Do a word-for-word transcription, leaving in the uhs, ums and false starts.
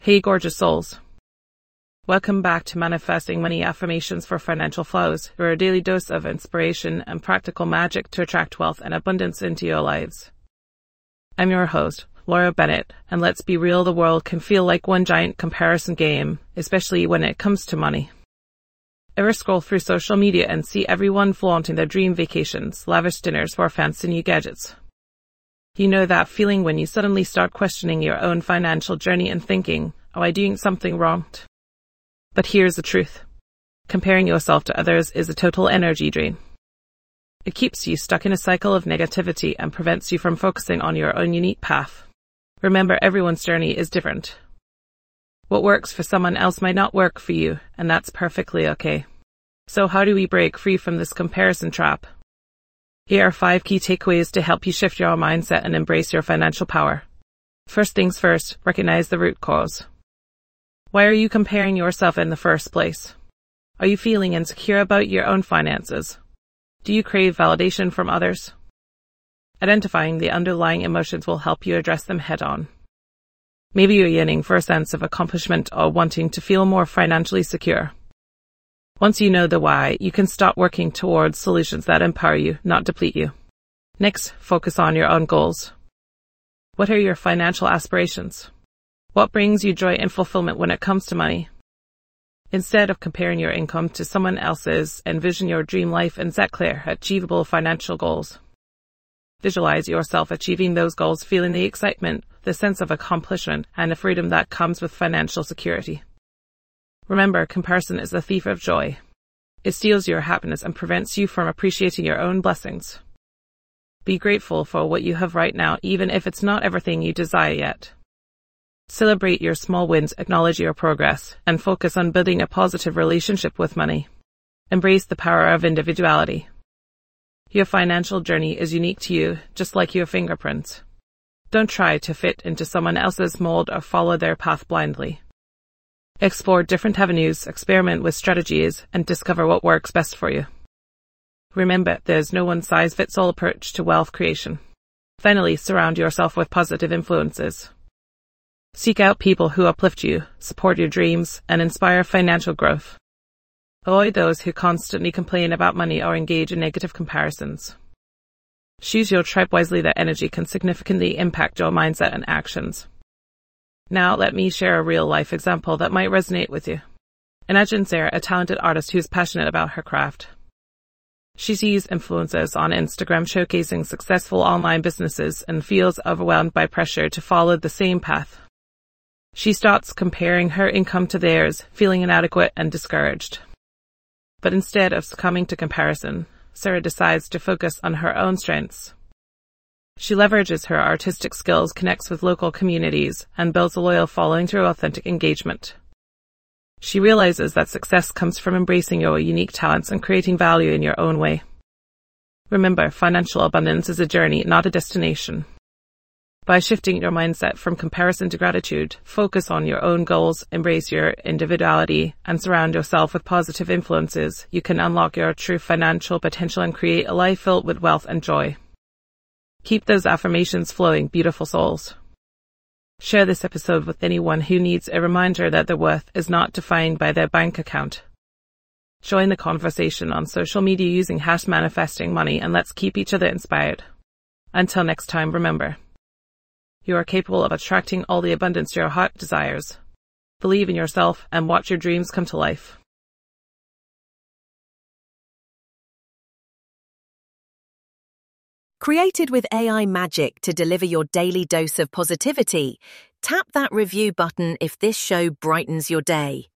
Hey gorgeous souls. Welcome back to Manifesting Money Affirmations for Financial Flows, your daily dose of inspiration and practical magic to attract wealth and abundance into your lives. I'm your host, Laura Bennett, and let's be real, the world can feel like one giant comparison game, especially when it comes to money. Ever scroll through social media and see everyone flaunting their dream vacations, lavish dinners, or fancy new gadgets? You know that feeling when you suddenly start questioning your own financial journey and thinking, am I doing something wrong? But here's the truth. Comparing yourself to others is a total energy drain. It keeps you stuck in a cycle of negativity and prevents you from focusing on your own unique path. Remember, everyone's journey is different. What works for someone else might not work for you, and that's perfectly okay. So how do we break free from this comparison trap? Here are five key takeaways to help you shift your mindset and embrace your financial power. First things first, recognize the root cause. Why are you comparing yourself in the first place? Are you feeling insecure about your own finances? Do you crave validation from others? Identifying the underlying emotions will help you address them head on. Maybe you're yearning for a sense of accomplishment or wanting to feel more financially secure. Once you know the why, you can start working towards solutions that empower you, not deplete you. Next, focus on your own goals. What are your financial aspirations? What brings you joy and fulfillment when it comes to money? Instead of comparing your income to someone else's, envision your dream life and set clear, achievable financial goals. Visualize yourself achieving those goals, feeling the excitement, the sense of accomplishment, and the freedom that comes with financial security. Remember, comparison is the thief of joy. It steals your happiness and prevents you from appreciating your own blessings. Be grateful for what you have right now, even if it's not everything you desire yet. Celebrate your small wins, acknowledge your progress, and focus on building a positive relationship with money. Embrace the power of individuality. Your financial journey is unique to you, just like your fingerprints. Don't try to fit into someone else's mold or follow their path blindly. Explore different avenues, experiment with strategies, and discover what works best for you. Remember, there's no one-size-fits-all approach to wealth creation. Finally, surround yourself with positive influences. Seek out people who uplift you, support your dreams, and inspire financial growth. Avoid those who constantly complain about money or engage in negative comparisons. Choose your tribe wisely. That energy can significantly impact your mindset and actions. Now, let me share a real-life example that might resonate with you. Imagine Sarah, a talented artist who's passionate about her craft. She sees influencers on Instagram showcasing successful online businesses and feels overwhelmed by pressure to follow the same path. She starts comparing her income to theirs, feeling inadequate and discouraged. But instead of succumbing to comparison, Sarah decides to focus on her own strengths. She leverages her artistic skills, connects with local communities, and builds a loyal following through authentic engagement. She realizes that success comes from embracing your unique talents and creating value in your own way. Remember, financial abundance is a journey, not a destination. By shifting your mindset from comparison to gratitude, focus on your own goals, embrace your individuality, and surround yourself with positive influences, you can unlock your true financial potential and create a life filled with wealth and joy. Keep those affirmations flowing, beautiful souls. Share this episode with anyone who needs a reminder that their worth is not defined by their bank account. Join the conversation on social media using hash manifesting money, and let's keep each other inspired. Until next time, remember, you are capable of attracting all the abundance your heart desires. Believe in yourself and watch your dreams come to life. Created with A I magic to deliver your daily dose of positivity, tap that review button if this show brightens your day.